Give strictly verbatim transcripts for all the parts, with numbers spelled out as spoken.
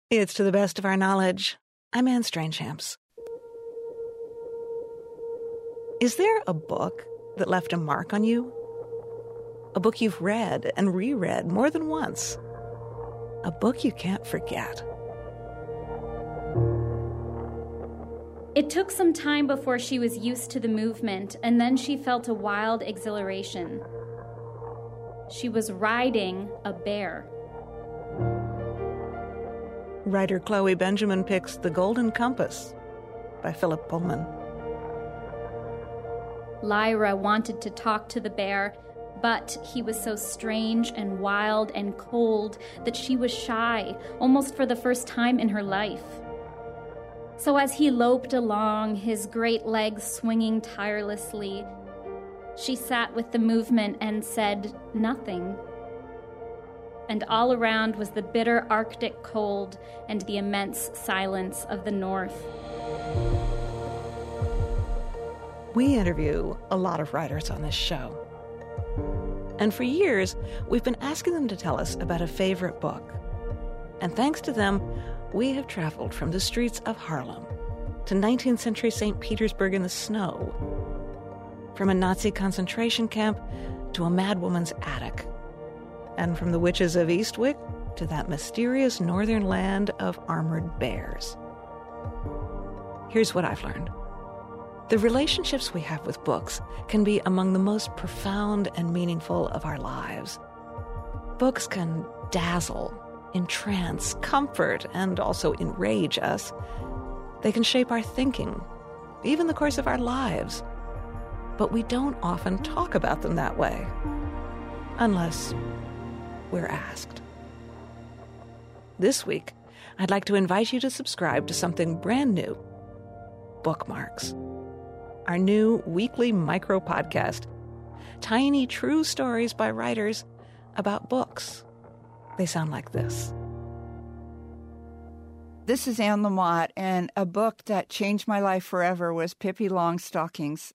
It's To the Best of Our Knowledge. I'm Anne Strangehamps. Is there a book that left a mark on you? A book you've read and reread more than once? A book you can't forget? It took some time before she was used to the movement, and then she felt a wild exhilaration. She was riding a bear. Writer Chloe Benjamin picks The Golden Compass by Philip Pullman. Lyra wanted to talk to the bear, but he was so strange and wild and cold that she was shy, almost for the first time in her life. So as he loped along, his great legs swinging tirelessly, she sat with the movement and said nothing. And all around was the bitter Arctic cold and the immense silence of the north. We interview a lot of writers on this show. And for years, we've been asking them to tell us about a favorite book. And thanks to them, we have traveled from the streets of Harlem to nineteenth century Saint Petersburg in the snow, from a Nazi concentration camp to a madwoman's attic, and from the witches of Eastwick to that mysterious northern land of armored bears. Here's what I've learned. The relationships we have with books can be among the most profound and meaningful of our lives. Books can dazzle, entrance, comfort, and also enrage us. They can shape our thinking, even the course of our lives. But we don't often talk about them that way, unless we're asked. This week, I'd like to invite you to subscribe to something brand new, Bookmarks, our new weekly micro-podcast, tiny true stories by writers about books. They sound like this. This is Anne Lamott, and a book that changed my life forever was Pippi Longstockings.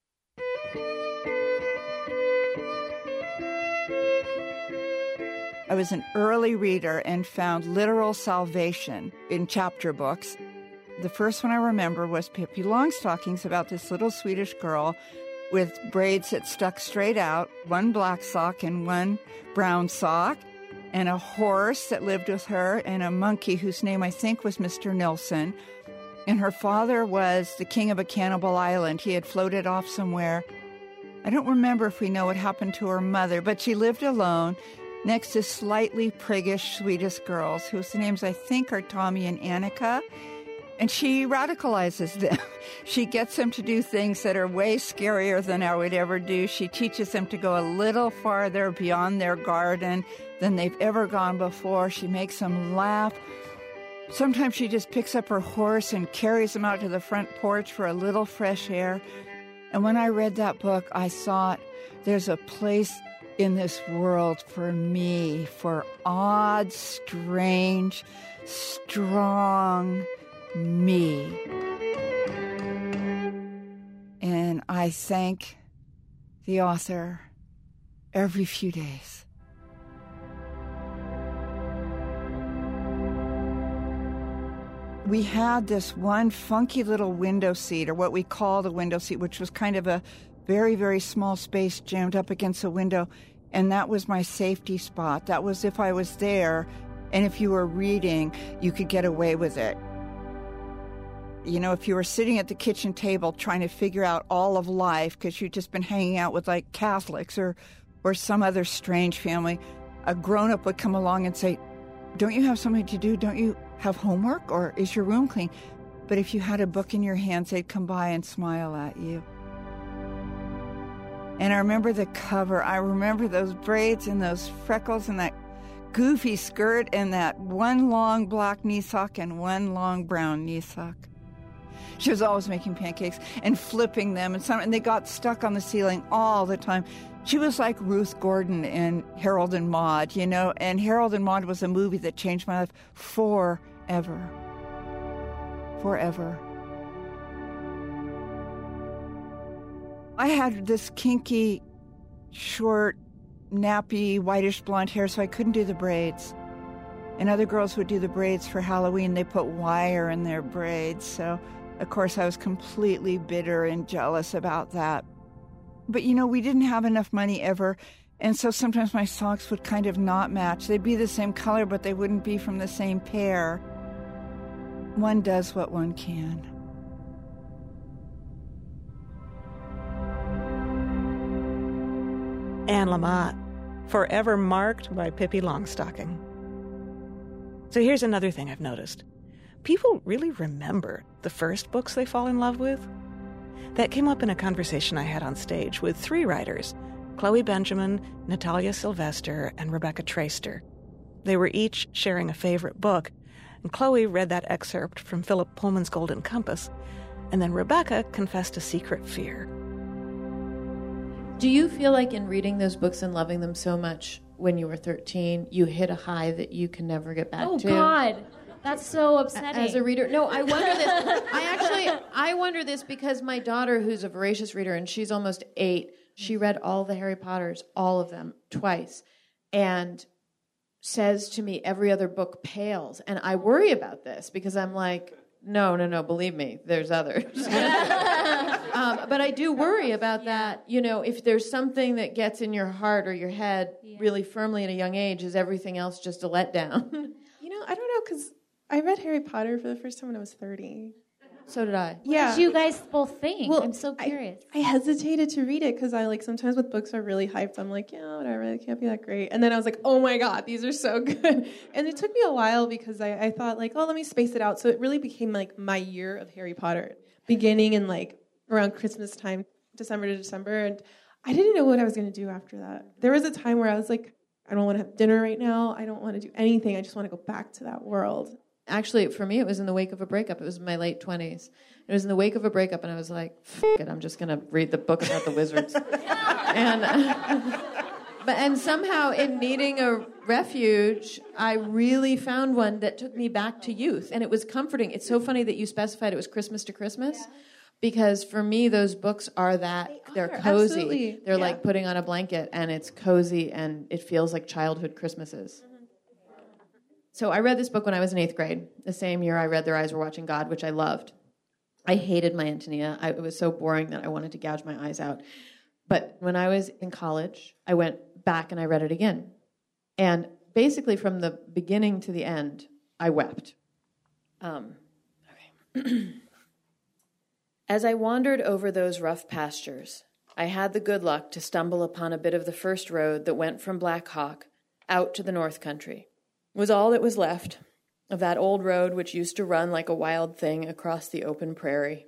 I was an early reader and found literal salvation in chapter books. The first one I remember was Pippi Longstockings, about this little Swedish girl with braids that stuck straight out, one black sock and one brown sock, and a horse that lived with her, and a monkey whose name I think was Mister Nilsson. And her father was the king of a cannibal island. He had floated off somewhere. I don't remember if we know what happened to her mother, but she lived alone next to slightly priggish Swedish girls, whose names I think are Tommy and Annika. And she radicalizes them. She gets them to do things that are way scarier than I would ever do. She teaches them to go a little farther beyond their garden than they've ever gone before. She makes them laugh. Sometimes she just picks up her horse and carries them out to the front porch for a little fresh air. And when I read that book, I thought, there's a place in this world for me, for odd, strange, strong me. And I thank the author every few days. We had this one funky little window seat, or what we called a window seat, which was kind of a very, very small space jammed up against a window. And that was my safety spot. That was if I was there, and if you were reading, you could get away with it. You know, if you were sitting at the kitchen table trying to figure out all of life because you'd just been hanging out with, like, Catholics or, or some other strange family, a grown-up would come along and say, don't you have something to do? Don't you have homework? Or is your room clean? But if you had a book in your hands, they'd come by and smile at you. And I remember the cover. I remember those braids and those freckles and that goofy skirt and that one long black knee sock and one long brown knee sock. She was always making pancakes and flipping them, and some, and they got stuck on the ceiling all the time. She was like Ruth Gordon in Harold and Maude, you know, and Harold and Maude was a movie that changed my life forever. Forever. I had this kinky, short, nappy, whitish blonde hair, so I couldn't do the braids. And other girls would do the braids for Halloween. They put wire in their braids. So, of course, I was completely bitter and jealous about that. But, you know, we didn't have enough money ever. And so sometimes my socks would kind of not match. They'd be the same color, but they wouldn't be from the same pair. One does what one can. Anne Lamott, forever marked by Pippi Longstocking. So here's another thing I've noticed. People really remember the first books they fall in love with. That came up in a conversation I had on stage with three writers, Chloe Benjamin, Natalia Sylvester, and Rebecca Traister. They were each sharing a favorite book, and Chloe read that excerpt from Philip Pullman's Golden Compass, and then Rebecca confessed a secret fear. Do you feel like in reading those books and loving them so much when you were thirteen, you hit a high that you can never get back oh, to? Oh, God. That's so upsetting. As a reader, no, I wonder this. I actually, I wonder this because my daughter, who's a voracious reader, and she's almost eight, she read all the Harry Potters, all of them, twice, and says to me, every other book pales. And I worry about this because I'm like, no, no, no, believe me, there's others. um, but I do worry about that. You know, if there's something that gets in your heart or your head yeah. really firmly at a young age, is everything else just a letdown? You know, I don't know, because I read Harry Potter for the first time when I was thirty. So did I. Yeah. What did you guys both think? Well, I'm so curious. I, I hesitated to read it because I, like, sometimes with books are really hyped, I'm like, yeah, whatever, it can't be that great. And then I was like, oh my God, these are so good. And it took me a while because I, I thought, like, oh, let me space it out. So it really became, like, my year of Harry Potter, beginning in, like, around Christmas time, December to December. And I didn't know what I was going to do after that. There was a time where I was like, I don't want to have dinner right now. I don't want to do anything. I just want to go back to that world. Actually, for me, it was in the wake of a breakup. It was in my late twenties. It was in the wake of a breakup, and I was like, F it, I'm just going to read the book about the wizards. and, but, and somehow, in needing a refuge, I really found one that took me back to youth, and it was comforting. It's so funny that you specified it was Christmas to Christmas, yeah. because for me, those books are that, they are, they're cozy. Absolutely. They're yeah. like putting on a blanket, and it's cozy, and it feels like childhood Christmases. So I read this book when I was in eighth grade, the same year I read Their Eyes Were Watching God, which I loved. I hated my Antonia. I, it was so boring that I wanted to gouge my eyes out. But when I was in college, I went back and I read it again. And basically from the beginning to the end, I wept. Um, okay. As I wandered over those rough pastures, I had the good luck to stumble upon a bit of the first road that went from Black Hawk out to the North Country. It was all that was left of that old road which used to run like a wild thing across the open prairie.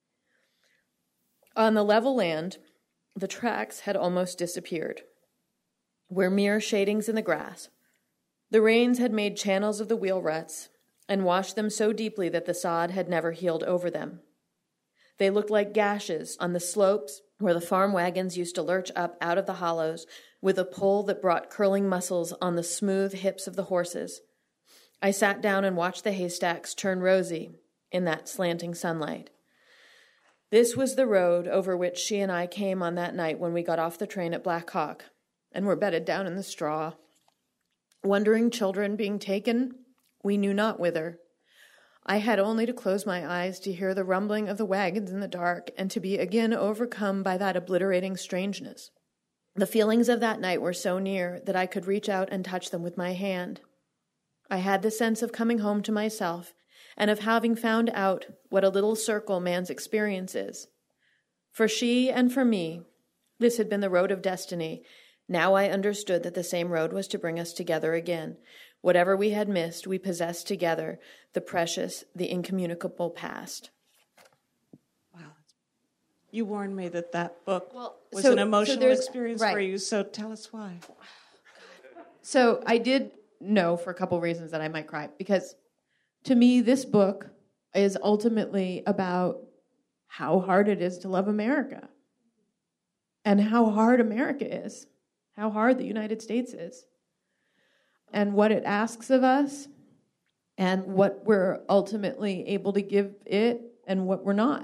On the level land, the tracks had almost disappeared, were mere shadings in the grass. The rains had made channels of the wheel ruts and washed them so deeply that the sod had never healed over them. They looked like gashes on the slopes where the farm wagons used to lurch up out of the hollows with a pull that brought curling muscles on the smooth hips of the horses. I sat down and watched the haystacks turn rosy in that slanting sunlight. This was the road over which she and I came on that night when we got off the train at Black Hawk and were bedded down in the straw. Wondering children being taken, we knew not whither. I had only to close my eyes to hear the rumbling of the wagons in the dark and to be again overcome by that obliterating strangeness. The feelings of that night were so near that I could reach out and touch them with my hand. I had the sense of coming home to myself and of having found out what a little circle man's experience is. For she and for me, this had been the road of destiny. Now I understood that the same road was to bring us together again. Whatever we had missed, we possessed together, the precious, the incommunicable past. Wow. You warned me that that book well, was so, an emotional so experience right. for you, so tell us why. So I did know for a couple reasons that I might cry, because to me, this book is ultimately about how hard it is to love America and how hard America is, how hard the United States is, and what it asks of us and what we're ultimately able to give it and what we're not.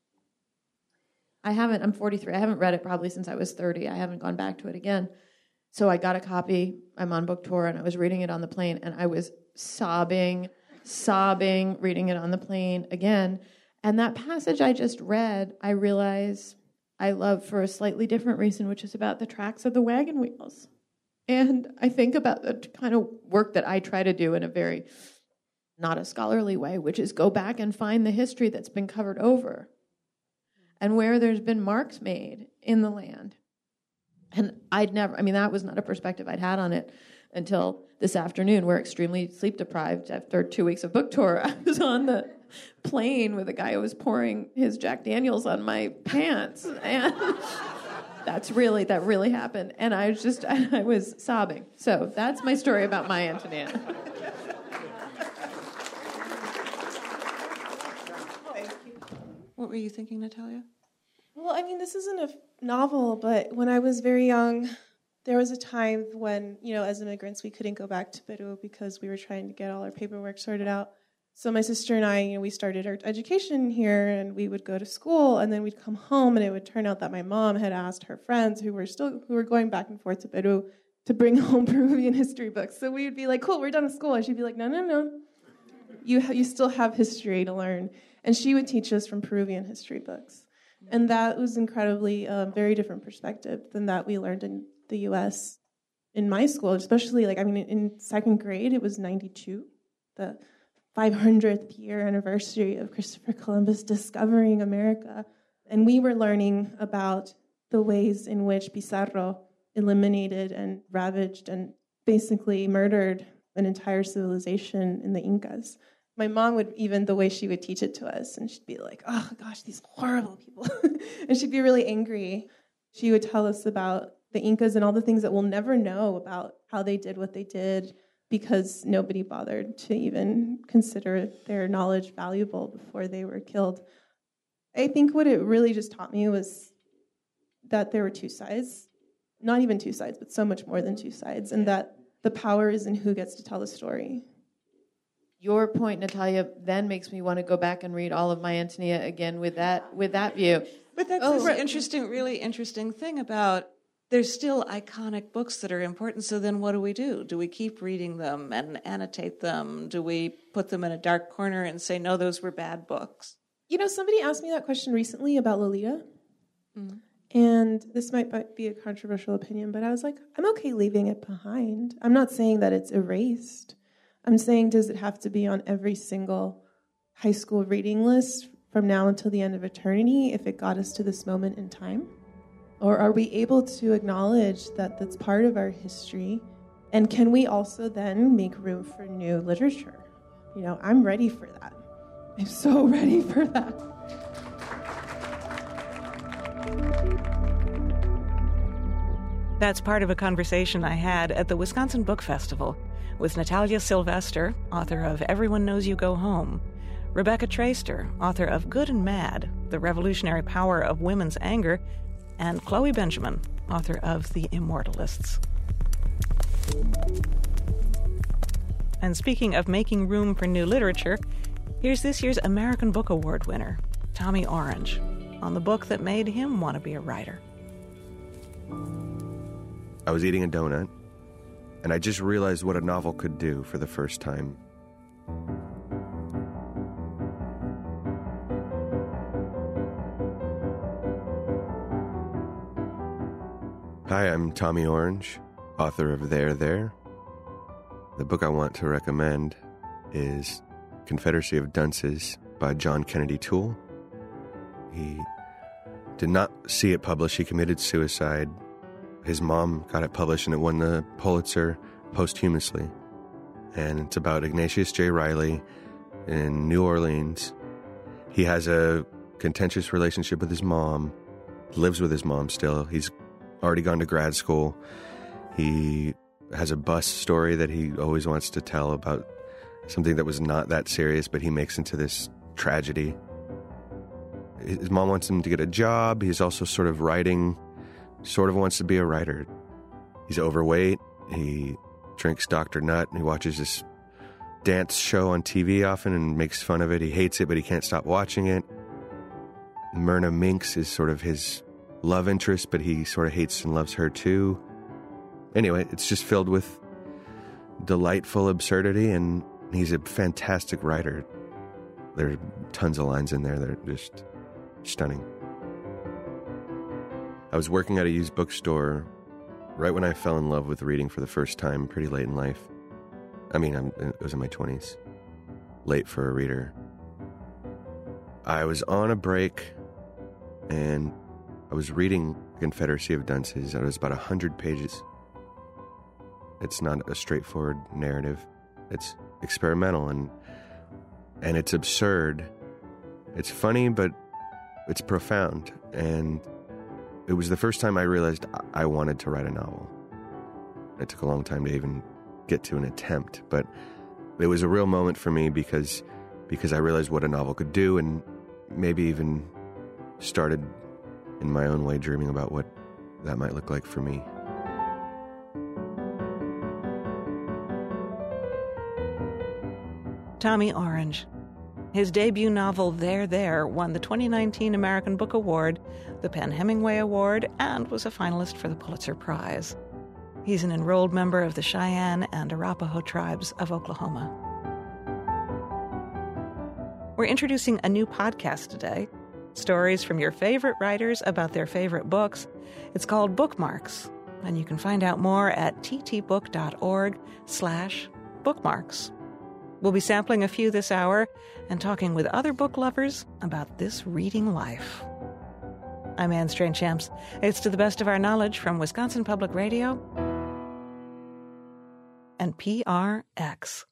I haven't, I'm forty-three, I haven't read it probably since I was thirty. I haven't gone back to it again. So I got a copy. I'm on book tour, and I was reading it on the plane, and I was sobbing, sobbing, reading it on the plane again. And that passage I just read, I realize I love for a slightly different reason, which is about the tracks of the wagon wheels. And I think about the kind of work that I try to do in a very not a scholarly way, which is go back and find the history that's been covered over and where there's been marks made in the land. And I'd never, I mean, that was not a perspective I'd had on it until this afternoon. We're extremely sleep deprived after two weeks of book tour. I was on the plane with a guy who was pouring his Jack Daniels on my pants. And that's really, that really happened. And I was just, I was sobbing. So that's my story about my Antonia. What were you thinking, Natalia? Well, I mean, this isn't a novel, but when I was very young, there was a time when, you know, as immigrants, we couldn't go back to Peru because we were trying to get all our paperwork sorted out. So my sister and I, you know, we started our education here, and we would go to school, and then we'd come home, and it would turn out that my mom had asked her friends who were still who were going back and forth to Peru to bring home Peruvian history books. So we would be like, "Cool, we're done with school," and she'd be like, "No, no, no, you ha- you still have history to learn," and she would teach us from Peruvian history books, and that was incredibly a very different perspective than that we learned in the U S in my school, especially like I mean, in second grade it was ninety-two, the five hundredth year anniversary of Christopher Columbus discovering America. And we were learning about the ways in which Pizarro eliminated and ravaged and basically murdered an entire civilization in the Incas. My mom would, even the way she would teach it to us, and she'd be like, oh gosh, these horrible people. And she'd be really angry. She would tell us about the Incas and all the things that we'll never know about how they did what they did, because nobody bothered to even consider their knowledge valuable before they were killed. I think what it really just taught me was that there were two sides, not even two sides, but so much more than two sides, and that the power is in who gets to tell the story. Your point, Natalia, then makes me want to go back and read all of my Antonia again with that with that view. But that's oh, the right. interesting, really interesting thing about there's still iconic books that are important, so then what do we do? Do we keep reading them and annotate them? Do we put them in a dark corner and say, no, those were bad books? You know, somebody asked me that question recently about Lolita, Mm-hmm. and this might be a controversial opinion, but I was like, I'm okay leaving it behind. I'm not saying that it's erased. I'm saying, does it have to be on every single high school reading list from now until the end of eternity if it got us to this moment in time? Or are we able to acknowledge that that's part of our history? And can we also then make room for new literature? You know, I'm ready for that. I'm so ready for that. That's part of a conversation I had at the Wisconsin Book Festival with Natalia Sylvester, author of Everyone Knows You Go Home, Rebecca Traister, author of Good and Mad, The Revolutionary Power of Women's Anger, and Chloe Benjamin, author of The Immortalists. And speaking of making room for new literature, here's this year's American Book Award winner, Tommy Orange, on the book that made him want to be a writer. I was eating a donut, and I just realized what a novel could do for the first time. Hi, I'm Tommy Orange, author of There, There. The book I want to recommend is Confederacy of Dunces by John Kennedy Toole. He did not see it published. He committed suicide. His mom got it published, and it won the Pulitzer posthumously. And it's about Ignatius J. Reilly in New Orleans. He has a contentious relationship with his mom, lives with his mom still. He's already gone to grad school. He has a bus story that he always wants to tell about something that was not that serious, but he makes into this tragedy. His mom wants him to get a job. He's also sort of writing, sort of wants to be a writer. He's overweight. He drinks Doctor Nutt. He watches this dance show on T V often and makes fun of it. He hates it, but he can't stop watching it. Myrna Minks is sort of his love interest, but he sort of hates and loves her too. anyway, it's just filled with delightful absurdity, and he's a fantastic writer. There are tons of lines in there that are just stunning. I was working at a used bookstore right when I fell in love with reading for the first time, pretty late in life. I mean, I'm, it was in my twenties. Late for a reader. I was on a break, and I was reading Confederacy of Dunces. It was about one hundred pages. It's not a straightforward narrative. It's experimental, and and it's absurd. It's funny, but it's profound. And it was the first time I realized I wanted to write a novel. It took a long time to even get to an attempt, but it was a real moment for me because because I realized what a novel could do, and maybe even started in my own way dreaming about what that might look like for me. Tommy Orange. His debut novel, There, There, won the twenty nineteen American Book Award, the PEN/Hemingway Award, and was a finalist for the Pulitzer Prize. He's an enrolled member of the Cheyenne and Arapaho tribes of Oklahoma. We're introducing a new podcast today, stories from your favorite writers about their favorite books. It's called Bookmarks, and you can find out more at ttbook.org slash bookmarks. We'll be sampling a few this hour and talking with other book lovers about this reading life. I'm Anne Strange-Champs. It's To the Best of Our Knowledge from Wisconsin Public Radio and P R X.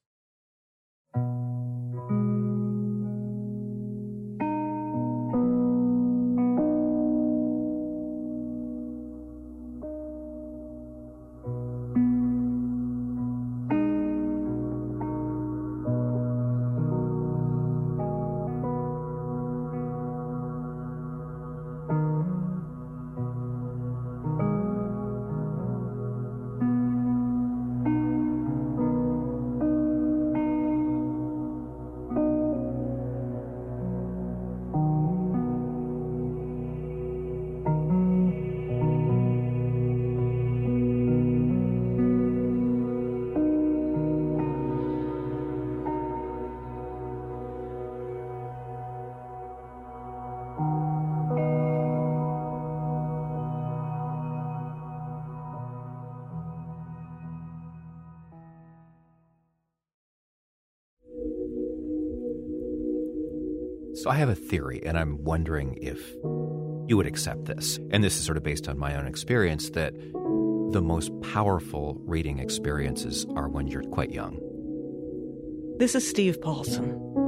So I have a theory, and I'm wondering if you would accept this. And this is sort of based on my own experience, that the most powerful reading experiences are when you're quite young. This is Steve Paulson.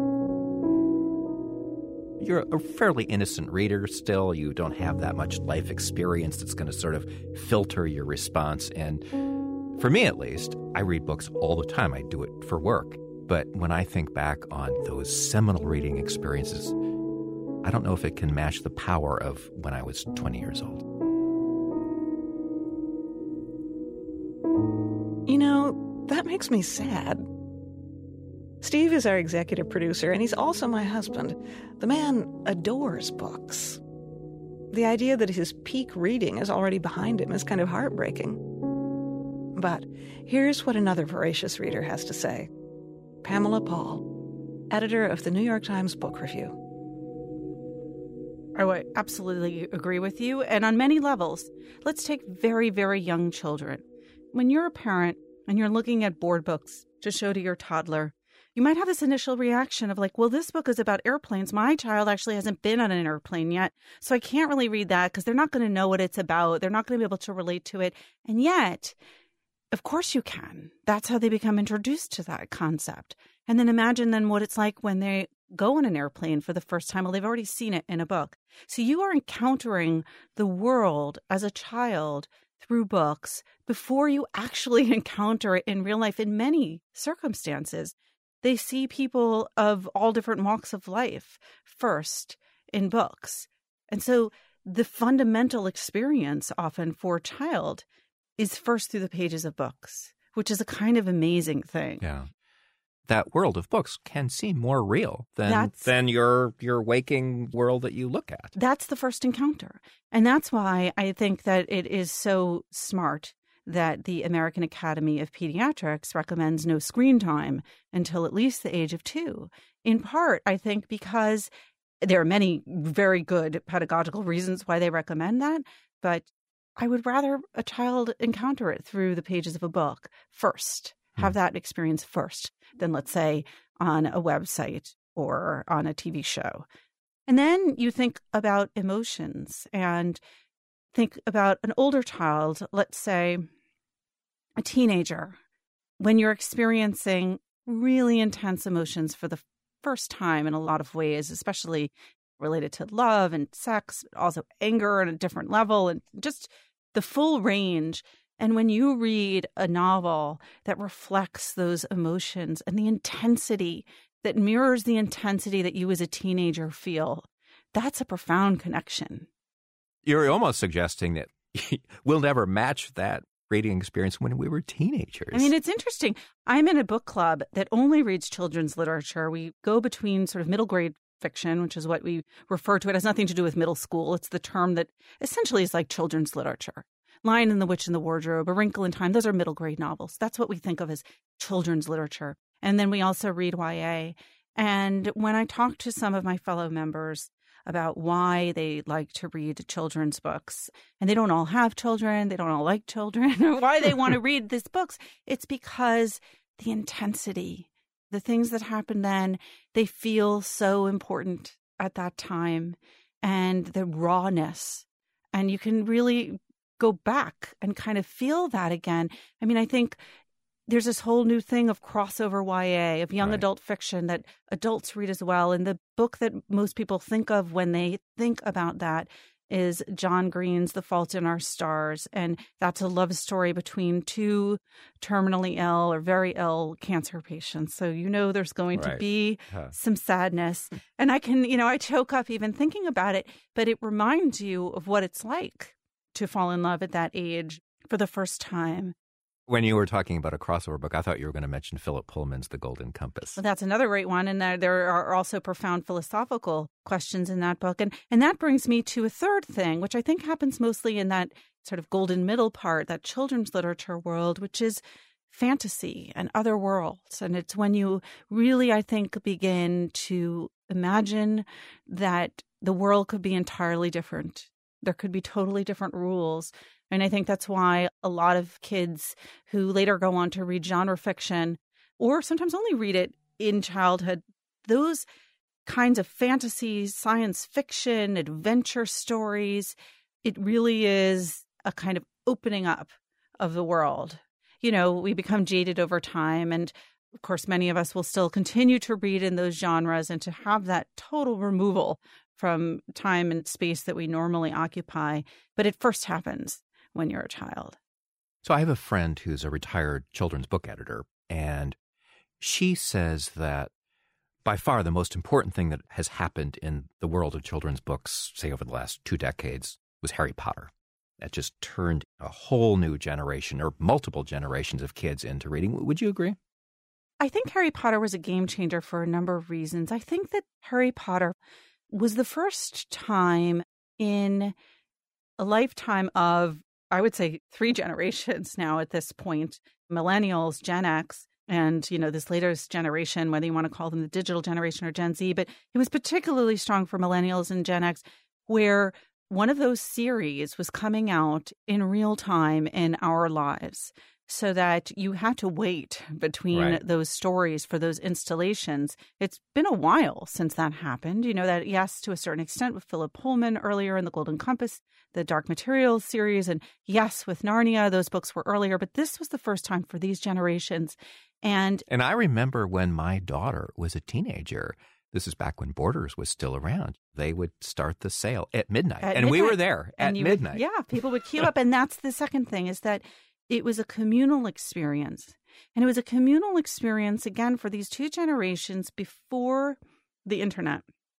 You're a fairly innocent reader still. You don't have that much life experience that's going to sort of filter your response. And for me, at least, I read books all the time. I do it for work. But when I think back on those seminal reading experiences, I don't know if it can match the power of when I was twenty years old. You know, that makes me sad. Steve is our executive producer, and he's also my husband. The man adores books. The idea that his peak reading is already behind him is kind of heartbreaking. But here's what another voracious reader has to say. Pamela Paul, editor of the New York Times Book Review. I would absolutely agree with you, and on many levels. Let's take very, very young children. When you're a parent and you're looking at board books to show to your toddler, you might have this initial reaction of like, well, this book is about airplanes. My child actually hasn't been on an airplane yet, so I can't really read that because they're not going to know what it's about. They're not going to be able to relate to it. And yet, of course you can. That's how they become introduced to that concept. And then imagine then what it's like when they go on an airplane for the first time. Well, they've already seen it in a book. So you are encountering the world as a child through books before you actually encounter it in real life. In many circumstances, they see people of all different walks of life first in books. And so the fundamental experience often for a child is first through the pages of books, which is a kind of amazing thing. Yeah. That world of books can seem more real than than your your waking world that you look at. That's the first encounter. And that's why I think that it is so smart that the American Academy of Pediatrics recommends no screen time until at least the age of two. In part, I think, because there are many very good pedagogical reasons why they recommend that, but I would rather a child encounter it through the pages of a book first, have hmm. that experience first, than, let's say, on a website or on a T V show. And then you think about emotions and think about an older child, let's say a teenager, when you're experiencing really intense emotions for the first time in a lot of ways, especially related to love and sex, but also anger on a different level and just the full range. And when you read a novel that reflects those emotions and the intensity that mirrors the intensity that you as a teenager feel, that's a profound connection. You're almost suggesting that we'll never match that reading experience when we were teenagers. I mean, it's interesting. I'm in a book club that only reads children's literature. We go between sort of middle grade fiction, which is what we refer to. It has nothing to do with middle school. It's the term that essentially is like children's literature. Lion and the Witch and the Wardrobe, A Wrinkle in Time, those are middle grade novels. That's what we think of as children's literature. And then we also read Y A. And when I talk to some of my fellow members about why they like to read children's books, and they don't all have children, they don't all like children, or why they want to read these books, it's because the intensity, the things that happen then, they feel so important at that time, and the rawness. And you can really go back and kind of feel that again. I mean, I think there's this whole new thing of crossover Y A, of young right. adult fiction that adults read as well. And the book that most people think of when they think about that is John Green's The Fault in Our Stars. And that's a love story between two terminally ill or very ill cancer patients. So you know there's going right. to be huh. some sadness. And I can, you know, I choke up even thinking about it, but it reminds you of what it's like to fall in love at that age for the first time. When you were talking about a crossover book, I thought you were going to mention Philip Pullman's The Golden Compass. Well, that's another great one. And there are also profound philosophical questions in that book. And, and that brings me to a third thing, which I think happens mostly in that sort of golden middle part, that children's literature world, which is fantasy and other worlds. And it's when you really, I think, begin to imagine that the world could be entirely different. There could be totally different rules. And I think that's why a lot of kids who later go on to read genre fiction, or sometimes only read it in childhood, those kinds of fantasies, science fiction, adventure stories, it really is a kind of opening up of the world. You know, we become jaded over time. And of course, many of us will still continue to read in those genres, and to have that total removal from time and space that we normally occupy. But it first happens when you're a child. So I have a friend who's a retired children's book editor, and she says that by far the most important thing that has happened in the world of children's books, say over the last two decades, was Harry Potter. That just turned a whole new generation or multiple generations of kids into reading. Would you agree? I think Harry Potter was a game changer for a number of reasons. I think that Harry Potter was the first time in a lifetime of, I would say, three generations now at this point, millennials, Gen X, and, you know, this latest generation, whether you want to call them the digital generation or Gen Z, but it was particularly strong for millennials and Gen X, where one of those series was coming out in real time in our lives, so that you had to wait between right. those stories for those installations. It's been a while since that happened. You know, that, yes, to a certain extent with Philip Pullman earlier in The Golden Compass, the Dark Materials series, and yes, with Narnia, those books were earlier, but this was the first time for these generations. And and I remember when my daughter was a teenager, this is back when Borders was still around, they would start the sale at midnight. At and midnight. we were there at midnight. Would, yeah, people would queue up. And that's the second thing, is that it was a communal experience. And it was a communal experience, again, for these two generations before the internet.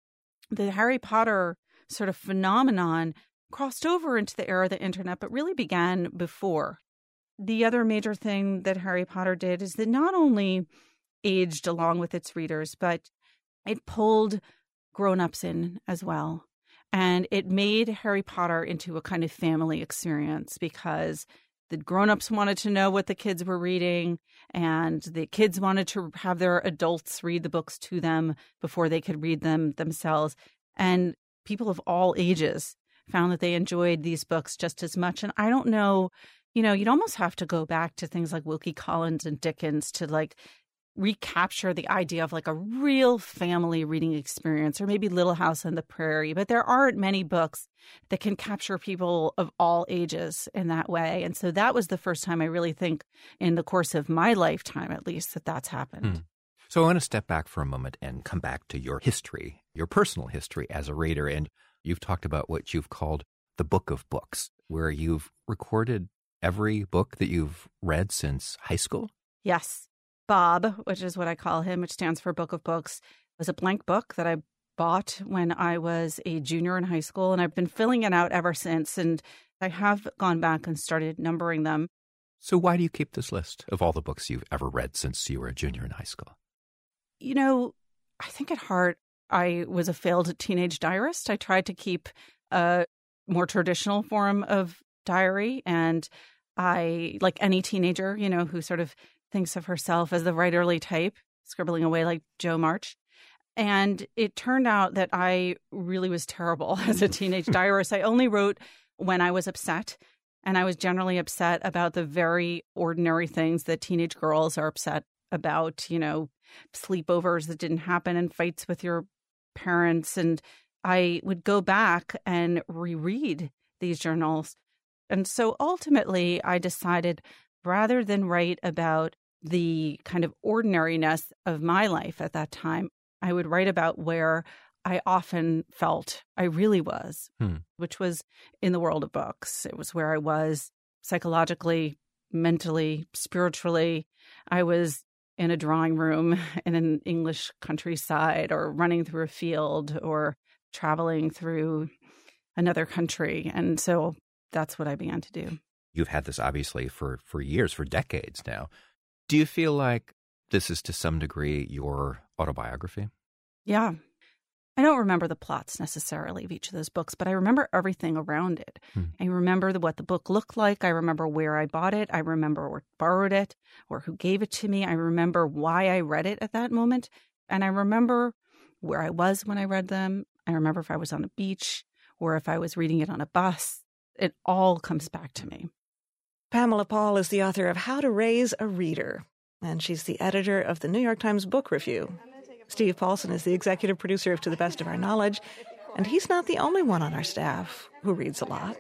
The Harry Potter sort of phenomenon crossed over into the era of the internet, but really began before. The other major thing that Harry Potter did is that not only aged along with its readers, but it pulled grown-ups in as well. And it made Harry Potter into a kind of family experience, because The grown-ups wanted to know what the kids were reading, and the kids wanted to have their adults read the books to them before they could read them themselves. And people of all ages found that they enjoyed these books just as much. And I don't know, you know, you'd almost have to go back to things like Wilkie Collins and Dickens to like recapture the idea of like a real family reading experience, or maybe Little House on the Prairie. But there aren't many books that can capture people of all ages in that way. And so that was the first time I really think in the course of my lifetime, at least, that that's happened. Hmm. So I want to step back for a moment and come back to your history, your personal history as a reader. And you've talked about what you've called the Book of Books, where you've recorded every book that you've read since high school? Yes. Bob, which is what I call him, which stands for Book of Books, was a blank book that I bought when I was a junior in high school, and I've been filling it out ever since, and I have gone back and started numbering them. So why do you keep this list of all the books you've ever read since you were a junior in high school? You know, I think at heart, I was a failed teenage diarist. I tried to keep a more traditional form of diary, and I, like any teenager, you know, who sort of thinks of herself as the writerly type, scribbling away like Jo March. And it turned out that I really was terrible as a teenage diarist. I only wrote when I was upset, and I was generally upset about the very ordinary things that teenage girls are upset about, you know, sleepovers that didn't happen and fights with your parents. And I would go back and reread these journals. And so ultimately, I decided rather than write about the kind of ordinariness of my life at that time, I would write about where I often felt I really was, hmm. which was in the world of books. It was where I was psychologically, mentally, spiritually. I was in a drawing room in an English countryside, or running through a field, or traveling through another country. And so that's what I began to do. You've had this obviously for, for years, for decades now. Do you feel like this is to some degree your autobiography? Yeah. I don't remember the plots necessarily of each of those books, but I remember everything around it. Hmm. I remember the, what the book looked like. I remember where I bought it. I remember where I borrowed it, or who gave it to me. I remember why I read it at that moment. And I remember where I was when I read them. I remember if I was on a beach or if I was reading it on a bus. It all comes back to me. Pamela Paul is the author of How to Raise a Reader, and she's the editor of the New York Times Book Review. Steve Paulson is the executive producer of To the Best of Our Knowledge, and he's not the only one on our staff who reads a lot.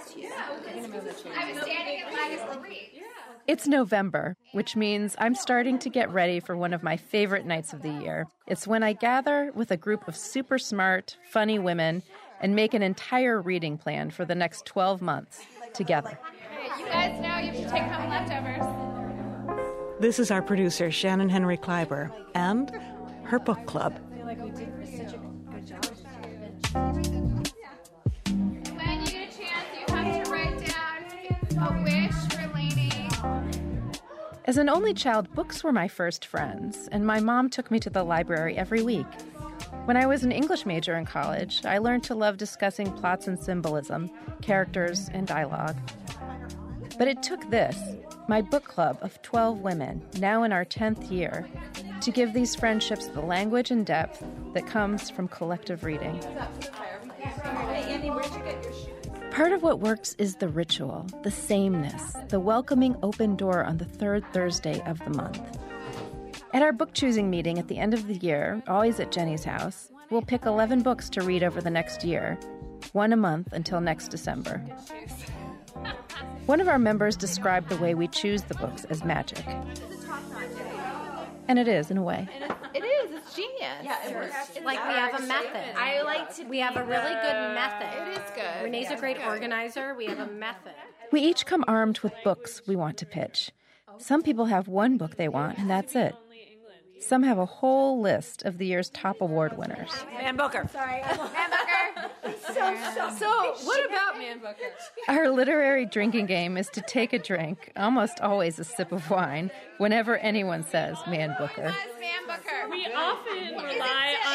It's November, which means I'm starting to get ready for one of my favorite nights of the year. It's when I gather with a group of super smart, funny women and make an entire reading plan for the next twelve months together. You guys know you should take home leftovers. This is our producer, Shannon Henry Kleiber, and her book club. I feel like we did such a good job. When you get a chance, you have to write down a wish for Lainey. As an only child, books were my first friends, and my mom took me to the library every week. When I was an English major in college, I learned to love discussing plots and symbolism, characters, and dialogue. But it took this, my book club of twelve women, now in our tenth year, to give these friendships the language and depth that comes from collective reading. Part of what works is the ritual, the sameness, the welcoming open door on the third Thursday of the month. At our book-choosing meeting at the end of the year, always at Jenny's house, we'll pick eleven books to read over the next year, one a month until next December. One of our members described the way we choose the books as magic. And it is, in a way. It is. It's genius. Yeah, it works. It's like we have a method. I like to. We have a really good method. It is good. Renee's yeah, a great organizer. We have a method. We each come armed with books we want to pitch. Some people have one book they want, and that's it. Some have a whole list of the year's top award winners. Man Booker. Sorry. Man Booker. so, so, so, what about Man Booker? Our literary drinking game is to take a drink, almost always a sip of wine, whenever anyone says Man Booker. Man Booker. We often rely on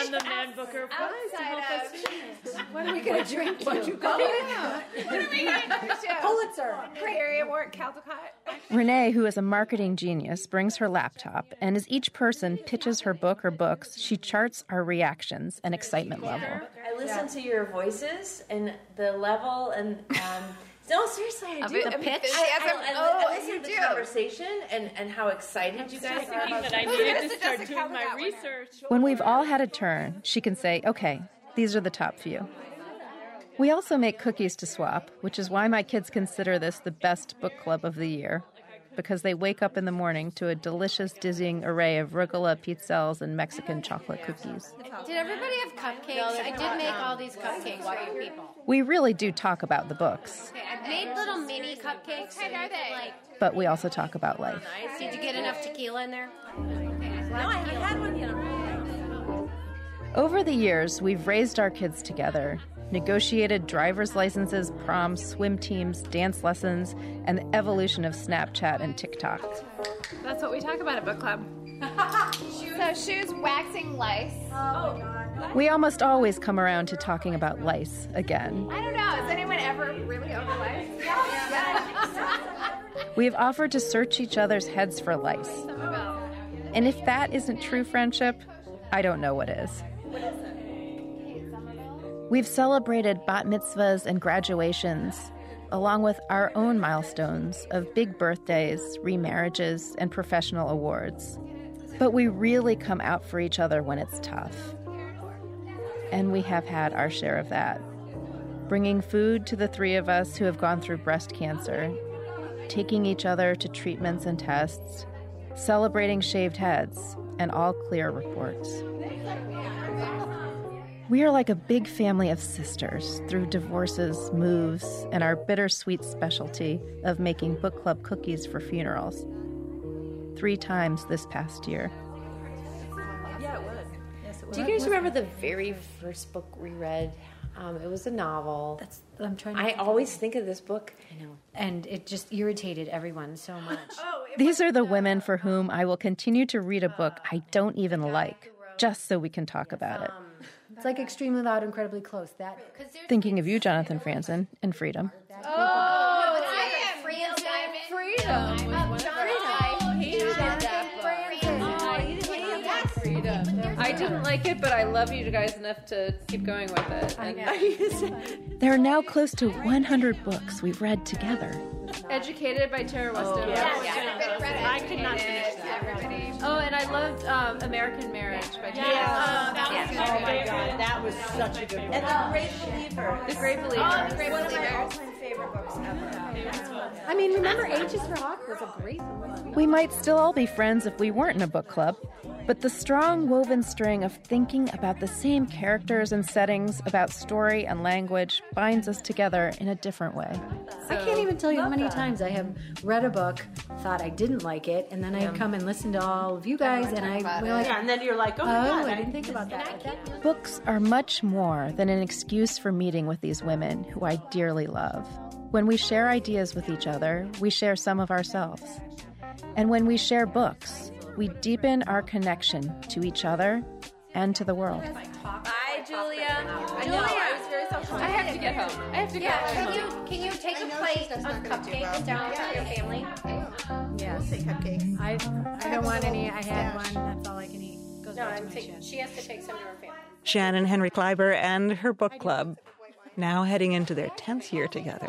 won the Man Booker Prize to help us do this. What are we going to drink to? What you call it? What are we going to do? Pulitzer. Great area work, Caldecott. Renee, who is a marketing genius, brings her laptop, and as each person pitches her book or books, she charts our reactions and excitement level. I listen to your voices and the level and... Um, No, seriously, I do. The pitch? I, I, I, oh, I listen to the do. conversation and, and how excited you guys are about that I needed to start doing my research. When we've all had a turn, she can say, okay, these are the top few. We also make cookies to swap, which is why my kids consider this the best book club of the year, because they wake up in the morning to a delicious, dizzying array of rucola, pizzelles, and Mexican chocolate cookies. Did everybody have cupcakes? I did make all these cupcakes for you people. We really do talk about the books. Okay, I made little mini cupcakes. So you could, like, but we also talk about life. did you get enough tequila in there? No, I had one. You know. Over the years, we've raised our kids together, negotiated driver's licenses, proms, swim teams, dance lessons, and the evolution of Snapchat and TikTok. That's what we talk about at book club. So shoes waxing lice. Oh, God. We almost always come around to talking about lice again. I don't know. Has anyone ever really over lice? Yeah. We've offered to search each other's heads for lice. And if that isn't true friendship, I don't know what is. What is it? We've celebrated bat mitzvahs and graduations, along with our own milestones of big birthdays, remarriages, and professional awards. But we really come out for each other when it's tough. And we have had our share of that. Bringing food to the three of us who have gone through breast cancer, taking each other to treatments and tests, celebrating shaved heads, and all clear reports. We are like a big family of sisters through divorces, moves, and our bittersweet specialty of making book club cookies for funerals. Three times this past year. Yeah, it would. Yes, it would. Do you guys remember the very first book we read? Um, it was a novel. That's I'm trying to I always think of this book. I know. And it just irritated everyone so much. oh, These are the women for whom I will continue to read a book I don't even like, just so we can talk about it. It's like Extremely Loud, Incredibly Close. That Thinking of you, Jonathan Franzen, and Freedom. Oh, no, I am freedom. Freedom. I didn't like it, but I love you guys enough to keep going with it. And There are now close to one hundred books we've read together. Educated by Tara Weston. Oh, yeah. Yeah. Yeah. I could not finish that. Everybody. Oh, and I loved um, American Marriage by Tara Yeah. Weston. Oh, that was oh my God, that was such a good one. And The Great Believer. The Great Believer. Oh, The Great One of my Believer. all-time favorite books ever. I mean, remember Ages Rock was a great one. We might still all be friends if we weren't in a book club, but the strong woven string of thinking about the same characters and settings, about story and language, binds us together in a different way. I can't even tell you how many times I have read a book, thought I didn't like it, and then I come and listen to all of you guys, and I we're like, Yeah, and then you're like, oh, my oh, God, I didn't think about that. Books are much more than an excuse for meeting with these women who I dearly love. When we share ideas with each other, we share some of ourselves. And when we share books, we deepen our connection to each other and to the world. Bye, Julia. I know. I was very self-conscious. I have to get home. I have to Yeah, go can home. you can you take a plate of cupcakes down for your family? Yes. Cupcakes. I, I don't want any. I had one. That's all I can eat. Goes No, right to I'm my taking, chest. she has to take some to her family. Shannon Henry Kleiber and her book club, now heading into their tenth year together.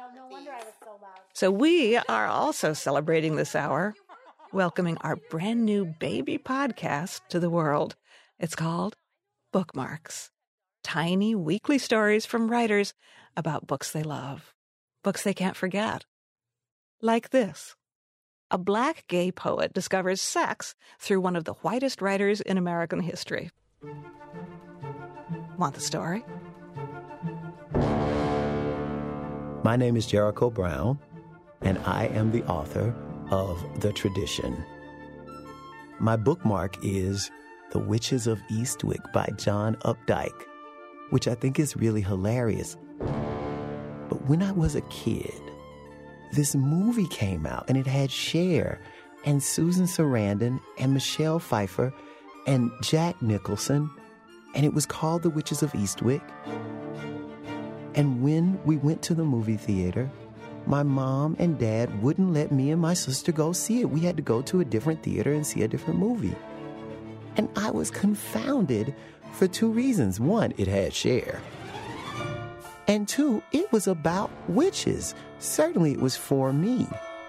So we are also celebrating this hour, welcoming our brand new baby podcast to the world. It's called Bookmarks. Tiny weekly stories from writers about books they love, books they can't forget. Like this. A black gay poet discovers sex through one of the whitest writers in American history. Want the story? My name is Jericho Brown, and I am the author of The Tradition. My bookmark is The Witches of Eastwick by John Updike, which I think is really hilarious. But when I was a kid, this movie came out, and it had Cher and Susan Sarandon and Michelle Pfeiffer and Jack Nicholson. and it was called The Witches of Eastwick. And when we went to the movie theater, my mom and dad wouldn't let me and my sister go see it. We had to go to a different theater and see a different movie. And I was confounded for two reasons. One, it had Cher. And two, it was about witches. Certainly it was for me.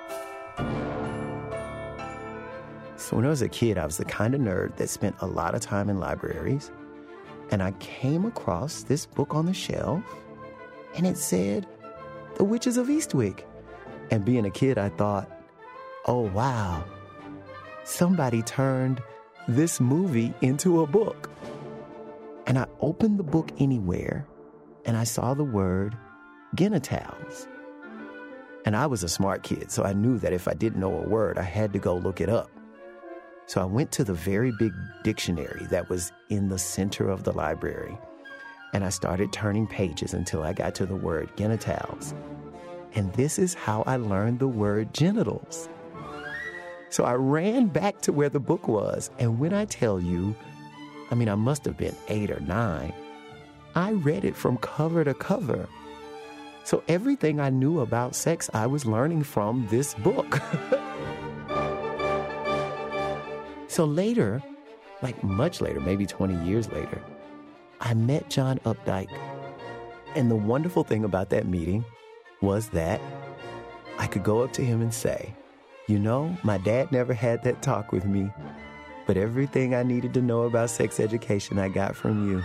So when I was a kid, I was the kind of nerd that spent a lot of time in libraries. And I came across this book on the shelf, and it said, The Witches of Eastwick. And being a kid, I thought, oh, wow, somebody turned this movie into a book. And I opened the book anywhere, and I saw the word genitals. And I was a smart kid, so I knew that if I didn't know a word, I had to go look it up. So I went to the very big dictionary that was in the center of the library, and I started turning pages until I got to the word genitals. And this is how I learned the word genitals. So I ran back to where the book was, and when I tell you, I mean, I must have been eight or nine, I read it from cover to cover. So everything I knew about sex, I was learning from this book. So later, like much later, maybe twenty years later, I met John Updike. And the wonderful thing about that meeting was that I could go up to him and say, you know, my dad never had that talk with me, but everything I needed to know about sex education I got from you.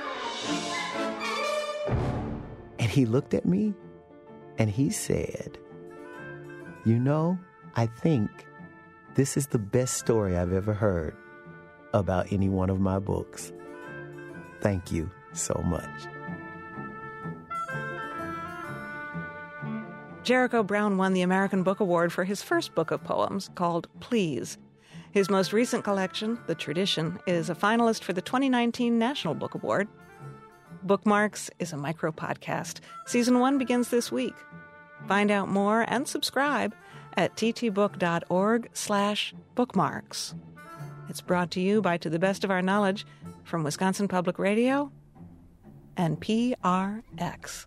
And he looked at me and he said, you know, I think this is the best story I've ever heard about any one of my books. Thank you so much. Jericho Brown won the American Book Award for his first book of poems called Please. His most recent collection, The Tradition, is a finalist for the twenty nineteen National Book Award. Bookmarks is a micro-podcast. Season one begins this week. Find out more and subscribe at ttbook.org slash bookmarks. It's brought to you by To the Best of Our Knowledge from Wisconsin Public Radio and P R X.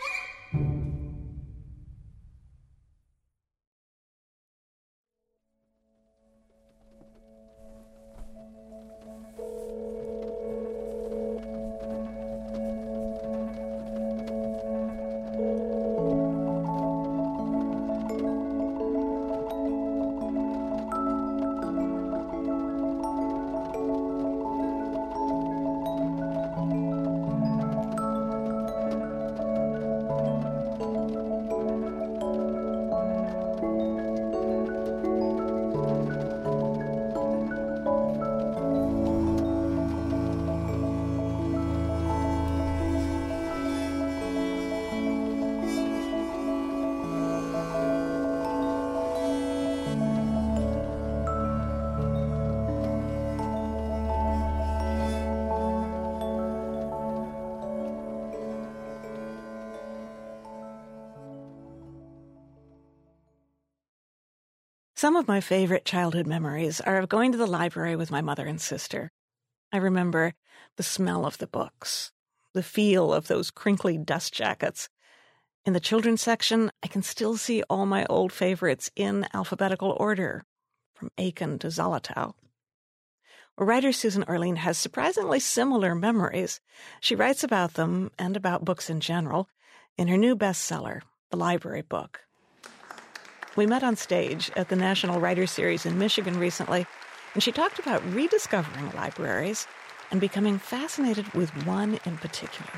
Some of my favorite childhood memories are of going to the library with my mother and sister. I remember the smell of the books, the feel of those crinkly dust jackets. In the children's section, I can still see all my old favorites in alphabetical order, from Aiken to Zolotow. Writer Susan Orlean has surprisingly similar memories. She writes about them, and about books in general, in her new bestseller, The Library Book. We met on stage at the National Writers Series in Michigan recently, and she talked about rediscovering libraries and becoming fascinated with one in particular.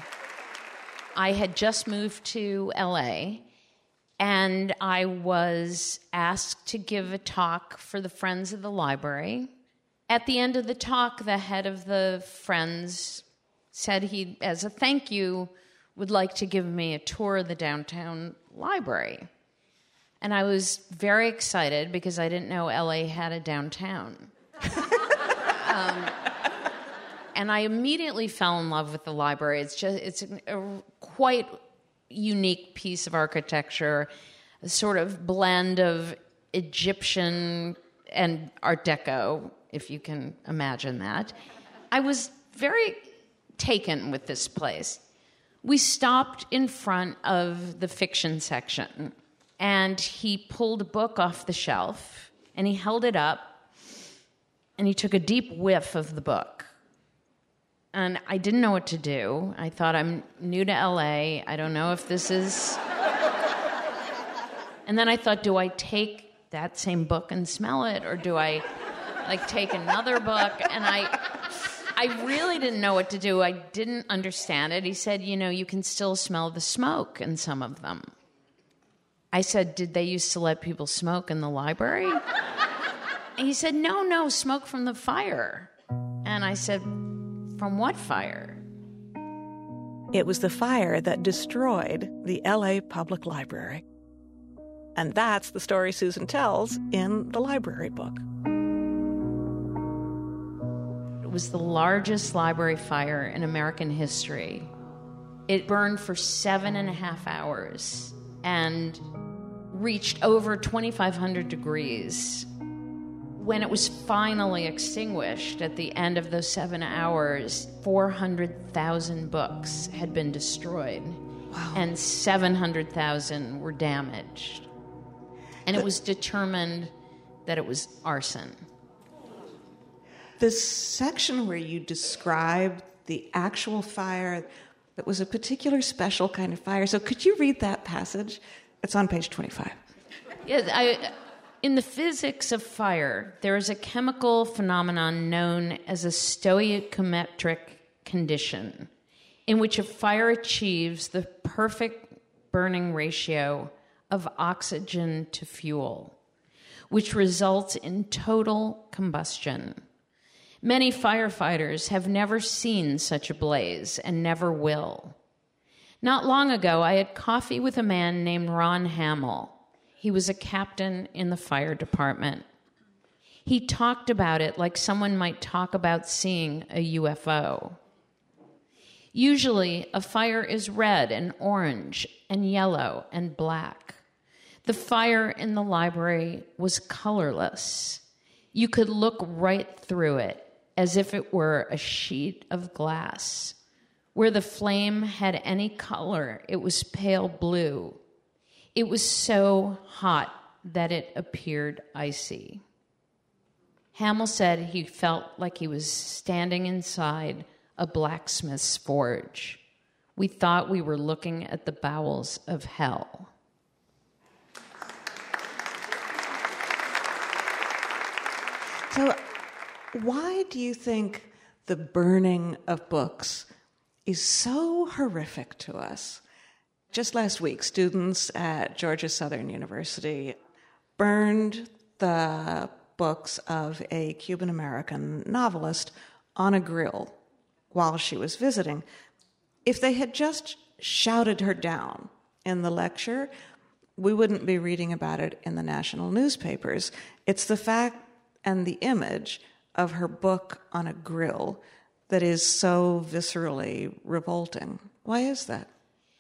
I had just moved to L A, and I was asked to give a talk for the Friends of the Library. At the end of the talk, the head of the Friends said he, as a thank you, would like to give me a tour of the downtown library. And I was very excited because I didn't know L A had a downtown. um, and I immediately fell in love with the library. It's just it's a, a quite unique piece of architecture, a sort of blend of Egyptian and Art Deco, if you can imagine that. I was very taken with this place. We stopped in front of the fiction section, and he pulled a book off the shelf, and he held it up, and he took a deep whiff of the book. And I didn't know what to do. I thought, I'm new to L A. I don't know if this is... And then I thought, do I take that same book and smell it, or do I, like, take another book? And I... I really didn't know what to do. I didn't understand it. He said, you know, you can still smell the smoke in some of them. I said, did they used to let people smoke in the library? And he said, no, no, smoke from the fire. And I said, from what fire? It was the fire that destroyed the L A Public Library. And that's the story Susan tells in the library book. It was the largest library fire in American history. It burned for seven and a half hours and reached over twenty-five hundred degrees. When it was finally extinguished at the end of those seven hours, four hundred thousand books had been destroyed. Wow. And seven hundred thousand were damaged. And but- it was determined that it was arson. The section where you described the actual fire, that was a particular special kind of fire. So could you read that passage? It's on page twenty-five. Yes, I, in the physics of fire, there is a chemical phenomenon known as a stoichiometric condition, in which a fire achieves the perfect burning ratio of oxygen to fuel, which results in total combustion. Many firefighters have never seen such a blaze and never will. Not long ago, I had coffee with a man named Ron Hamill. He was a captain in the fire department. He talked about it like someone might talk about seeing a U F O. Usually, a fire is red and orange and yellow and black. The fire in the library was colorless. You could look right through it, as if it were a sheet of glass. Where the flame had any color, it was pale blue. It was so hot that it appeared icy. Hamill said he felt like he was standing inside a blacksmith's forge. We thought we were looking at the bowels of hell. So, why do you think the burning of books is so horrific to us? Just last week, students at Georgia Southern University burned the books of a Cuban-American novelist on a grill while she was visiting. If they had just shouted her down in the lecture, we wouldn't be reading about it in the national newspapers. It's the fact and the image of her book on a grill that is so viscerally revolting. Why is that?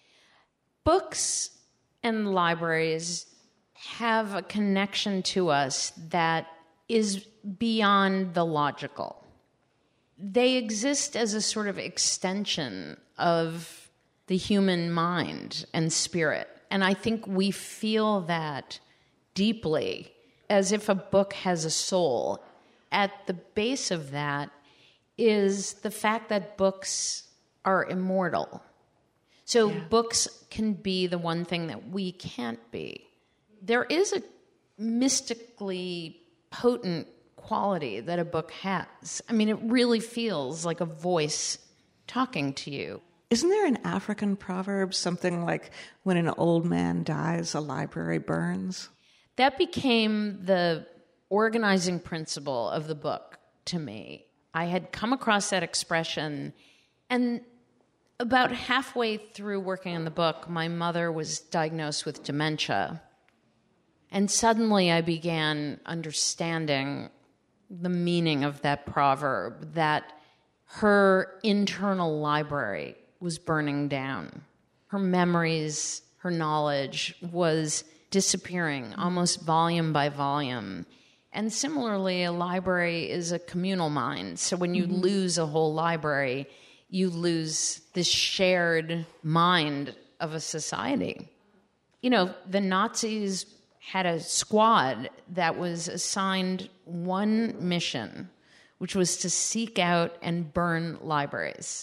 Books and libraries have a connection to us that is beyond the logical. They exist as a sort of extension of the human mind and spirit. And I think we feel that deeply, as if a book has a soul. At the base of that is the fact that books are immortal. So yeah. Books can be the one thing that we can't be. There is a mystically potent quality that a book has. I mean, it really feels like a voice talking to you. Isn't there an African proverb, something like, when an old man dies, a library burns? That became the organizing principle of the book to me. I had come across that expression, and about halfway through working on the book, my mother was diagnosed with dementia. And suddenly I began understanding the meaning of that proverb, that her internal library was burning down. Her memories, her knowledge was disappearing almost volume by volume. And similarly, a library is a communal mind. So when you mm-hmm. lose a whole library, you lose this shared mind of a society. You know, the Nazis had a squad that was assigned one mission, which was to seek out and burn libraries,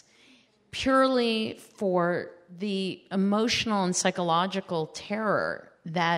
purely for the emotional and psychological terror that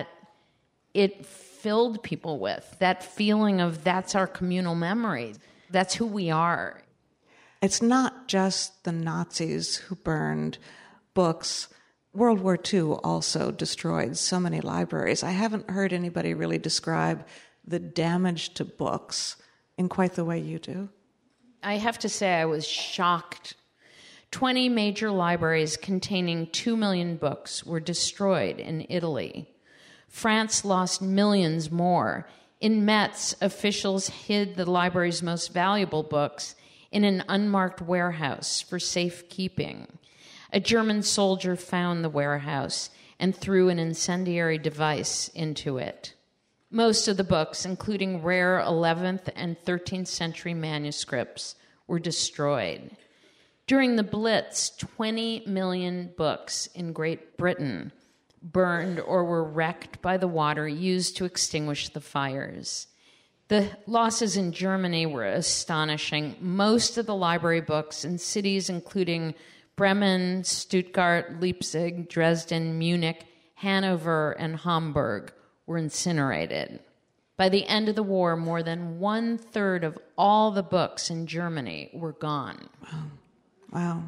it filled people with, that feeling of that's our communal memory, that's who we are. It's not just the Nazis who burned books. World War Two also destroyed so many libraries. I haven't heard anybody really describe the damage to books in quite the way you do. I have to say I was shocked. twenty major libraries containing two million books were destroyed in Italy. France lost millions more. In Metz, officials hid the library's most valuable books in an unmarked warehouse for safekeeping. A German soldier found the warehouse and threw an incendiary device into it. Most of the books, including rare eleventh and thirteenth century manuscripts, were destroyed. During the Blitz, twenty million books in Great Britain burned or were wrecked by the water used to extinguish the fires. The losses in Germany were astonishing. Most of the library books in cities including Bremen, Stuttgart, Leipzig, Dresden, Munich, Hanover, and Hamburg were incinerated. By the end of the war, more than one-third of all the books in Germany were gone. Wow. Wow.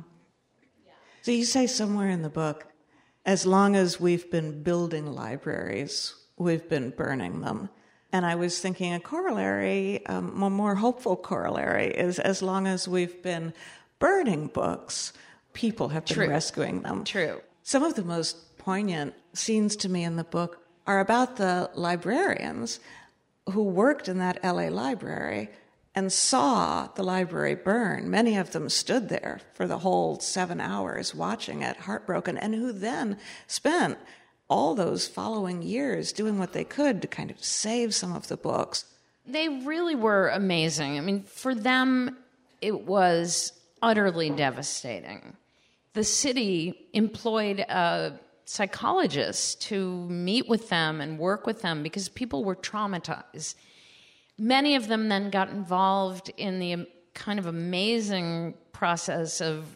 So you say somewhere in the book, as long as we've been building libraries, we've been burning them. And I was thinking a corollary, um, a more hopeful corollary, is as long as we've been burning books, people have been True. rescuing them. True. Some of the most poignant scenes to me in the book are about the librarians who worked in that L A library and saw the library burn. Many of them stood there for the whole seven hours watching it, heartbroken, and who then spent all those following years doing what they could to kind of save some of the books. They really were amazing. I mean, for them, it was utterly devastating. The city employed a psychologist to meet with them and work with them because people were traumatized. Many of them then got involved in the kind of amazing process of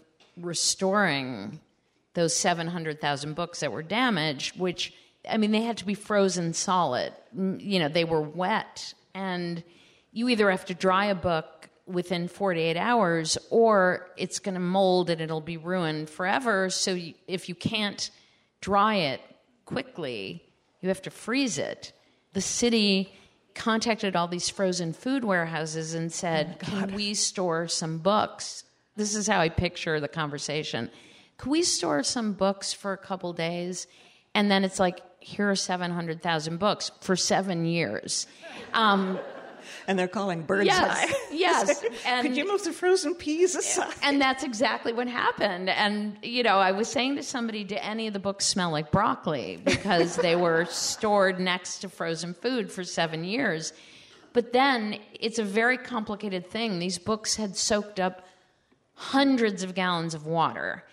restoring those seven hundred thousand books that were damaged, which, I mean, they had to be frozen solid. You know, they were wet. And you either have to dry a book within forty-eight hours or it's going to mold and it'll be ruined forever. So you, if you can't dry it quickly, you have to freeze it. The city contacted all these frozen food warehouses and said, oh, can we store some books? This is how I picture the conversation. Can we store some books for a couple days? And then it's like, here are seven hundred thousand books for seven years. Um, and they're calling birds yes, high. Yes. And, could you move the frozen peas aside? And that's exactly what happened. And, you know, I was saying to somebody, do any of the books smell like broccoli? Because they were stored next to frozen food for seven years. But then it's a very complicated thing. These books had soaked up hundreds of gallons of water.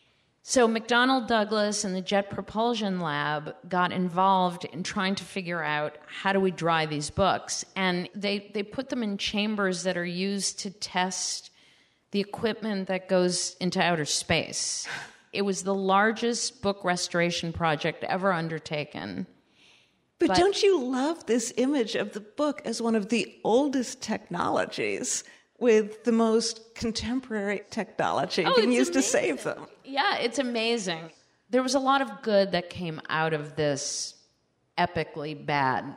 So McDonnell Douglas and the Jet Propulsion Lab got involved in trying to figure out how do we dry these books. And they, they put them in chambers that are used to test the equipment that goes into outer space. It was the largest book restoration project ever undertaken. But, but don't you love this image of the book as one of the oldest technologies with the most contemporary technology oh, being used amazing. to save them? Yeah, it's amazing. There was a lot of good that came out of this epically bad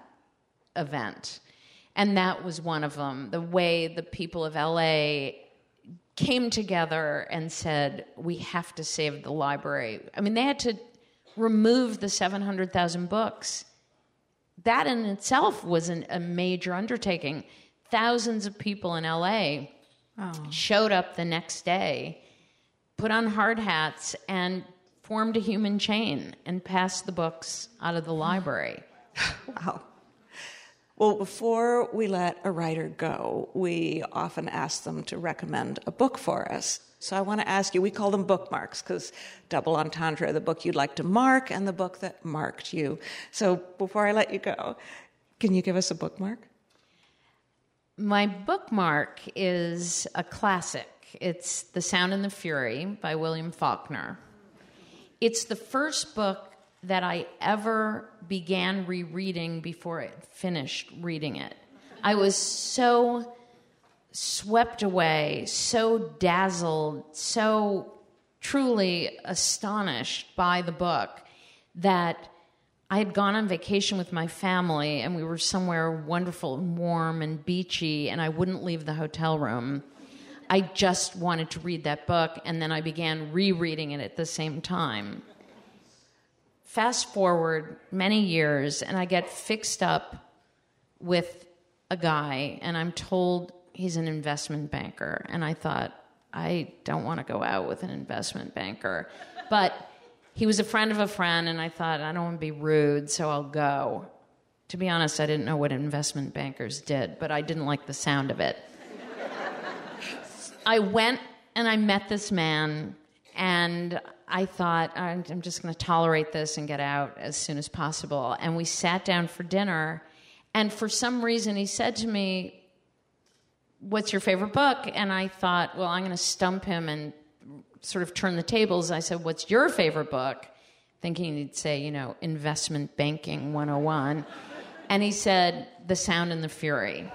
event. And that was one of them. The way the people of L A came together and said, we have to save the library. I mean, they had to remove the seven hundred thousand books. That in itself was an, a major undertaking. Thousands of people in L A oh. showed up the next day, put on hard hats, and formed a human chain and passed the books out of the library. Wow. Well, before we let a writer go, we often ask them to recommend a book for us. So I want to ask you, we call them bookmarks because double entendre, the book you'd like to mark and the book that marked you. So before I let you go, can you give us a bookmark? My bookmark is a classic. It's The Sound and the Fury by William Faulkner. It's the first book that I ever began rereading before I finished reading it. I was so swept away, so dazzled, so truly astonished by the book that I had gone on vacation with my family and we were somewhere wonderful and warm and beachy and I wouldn't leave the hotel room. I just wanted to read that book and then I began rereading it at the same time. Fast forward many years and I get fixed up with a guy and I'm told he's an investment banker. And I thought, I don't want to go out with an investment banker. But he was a friend of a friend, and I thought, I don't want to be rude, so I'll go. To be honest, I didn't know what investment bankers did, but I didn't like the sound of it. I went and I met this man, and I thought, I'm just going to tolerate this and get out as soon as possible. And we sat down for dinner, and for some reason he said to me, what's your favorite book? And I thought, well, I'm going to stump him and sort of turn the tables. I said, what's your favorite book? Thinking he'd say, you know, Investment Banking one oh one. And he said, The Sound and the Fury.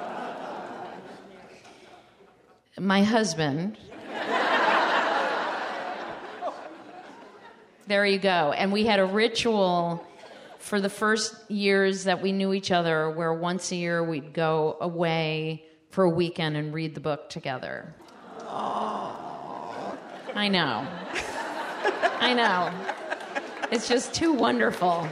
My husband. There you go. And we had a ritual for the first years that we knew each other where once a year we'd go away for a weekend and read the book together. Oh. I know. I know. It's just too wonderful.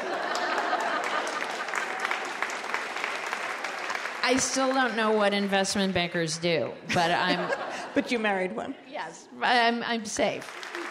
I still don't know what investment bankers do, but I'm... But you married one. Yes, I'm, I'm safe.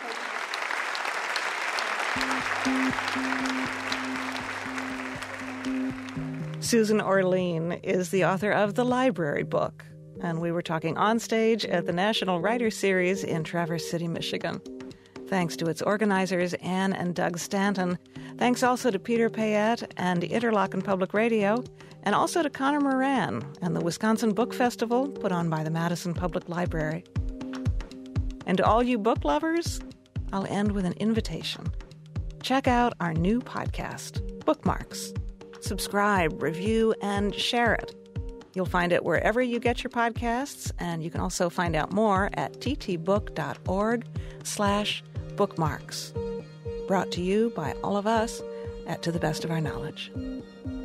Susan Orlean is the author of The Library Book, and we were talking on stage at the National Writers Series in Traverse City, Michigan. Thanks to its organizers, Anne and Doug Stanton. Thanks also to Peter Payette and Interlochen Public Radio, and also to Connor Moran and the Wisconsin Book Festival put on by the Madison Public Library. And to all you book lovers, I'll end with an invitation. Check out our new podcast, Bookmarks. Subscribe, review, and share it. You'll find it wherever you get your podcasts, and you can also find out more at ttbook.org slash bookmarks. Brought to you by all of us at To the Best of Our Knowledge.